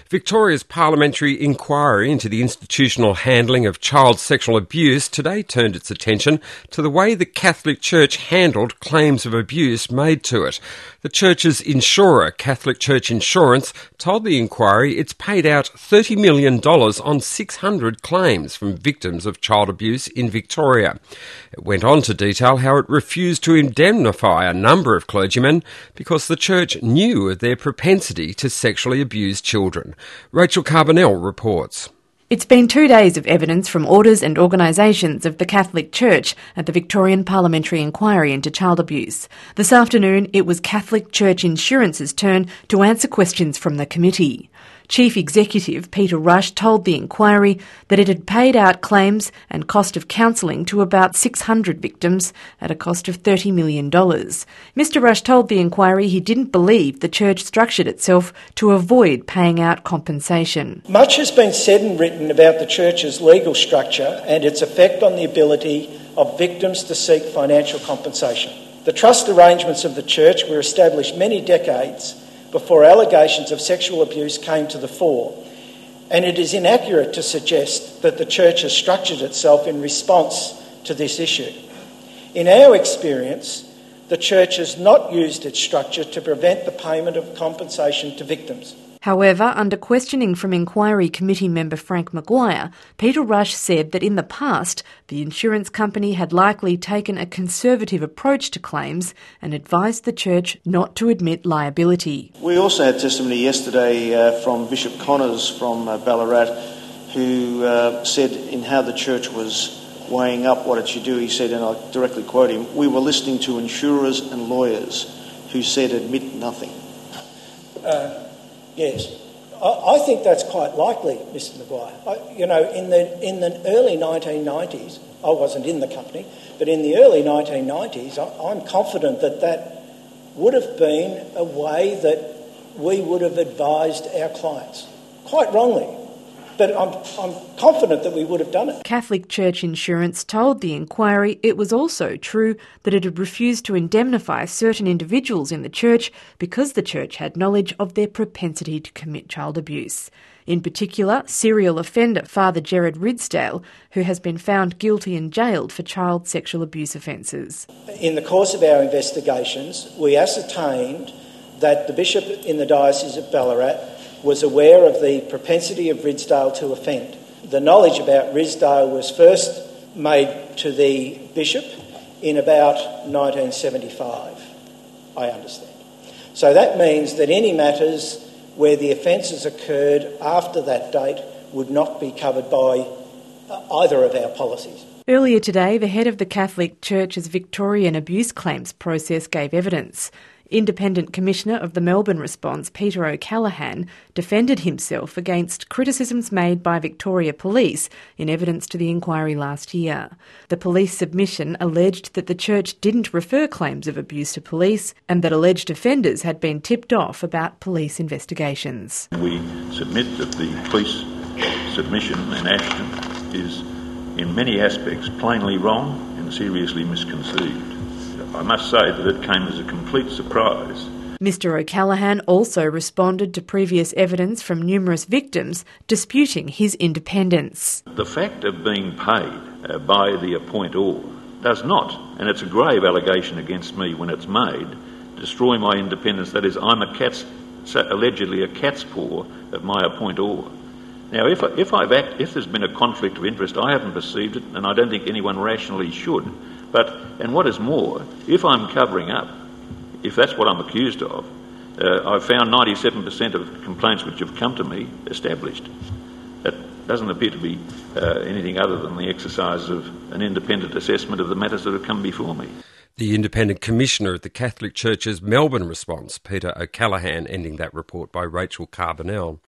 Victoria's parliamentary inquiry into the institutional handling of child sexual abuse today turned its attention to the way the Catholic Church handled claims of abuse made to it. The Church's insurer, Catholic Church Insurance, told the inquiry it's paid out $30 million on 600 claims from victims of child abuse in Victoria. It went on to detail how it refused to indemnify a number of clergymen because the Church knew of their propensity to sexually abuse children. Rachel Carbonell reports. It's been 2 days of evidence from orders and organisations of the Catholic Church at the Victorian Parliamentary Inquiry into child abuse. This afternoon, it was Catholic Church Insurance's turn to answer questions from the committee. Chief Executive Peter Rush told the inquiry that it had paid out claims and cost of counselling to about 600 victims at a cost of $30 million. Mr Rush told the inquiry he didn't believe the Church structured itself to avoid paying out compensation. Much has been said and written about the Church's legal structure and its effect on the ability of victims to seek financial compensation. The trust arrangements of the Church were established many decades before allegations of sexual abuse came to the fore, and it is inaccurate to suggest that the Church has structured itself in response to this issue. In our experience, the Church has not used its structure to prevent the payment of compensation to victims. However, under questioning from Inquiry Committee member Frank Maguire, Peter Rush said that in the past, the insurance company had likely taken a conservative approach to claims and advised the Church not to admit liability. We also had testimony yesterday from Bishop Connors from Ballarat, who said in how the Church was weighing up what it should do. He said, and I directly quote him, "We were listening to insurers and lawyers who said admit nothing." Yes, I think that's quite likely, Mr Maguire. In the early 1990s, I wasn't in the company, but in the early 1990s, I'm confident that would have been a way that we would have advised our clients. Quite wrongly, but I'm confident that we would have done it. Catholic Church Insurance told the inquiry it was also true that it had refused to indemnify certain individuals in the Church because the Church had knowledge of their propensity to commit child abuse. In particular, serial offender Father Gerard Ridsdale, who has been found guilty and jailed for child sexual abuse offences. In the course of our investigations, we ascertained that the bishop in the Diocese of Ballarat was aware of the propensity of Ridsdale to offend. The knowledge about Ridsdale was first made to the bishop in about 1975, I understand. So that means that any matters where the offences occurred after that date would not be covered by either of our policies. Earlier today, the head of the Catholic Church's Victorian abuse claims process gave evidence. Independent Commissioner of the Melbourne Response, Peter O'Callaghan, defended himself against criticisms made by Victoria Police in evidence to the inquiry last year. The police submission alleged that the Church didn't refer claims of abuse to police and that alleged offenders had been tipped off about police investigations. We submit that the police submission and action is in many aspects plainly wrong and seriously misconceived. I must say that it came as a complete surprise. Mr O'Callaghan also responded to previous evidence from numerous victims disputing his independence. The fact of being paid by the appointor does not, and it's a grave allegation against me when it's made, destroy my independence. That is, I'm allegedly a cat's paw of my appointor. Now, if there's been a conflict of interest, I haven't perceived it, and I don't think anyone rationally should. And what is more, if I'm covering up, if that's what I'm accused of, I've found 97% of complaints which have come to me established. That doesn't appear to be anything other than the exercise of an independent assessment of the matters that have come before me. The Independent Commissioner of the Catholic Church's Melbourne Response, Peter O'Callaghan, ending that report by Rachel Carbonell.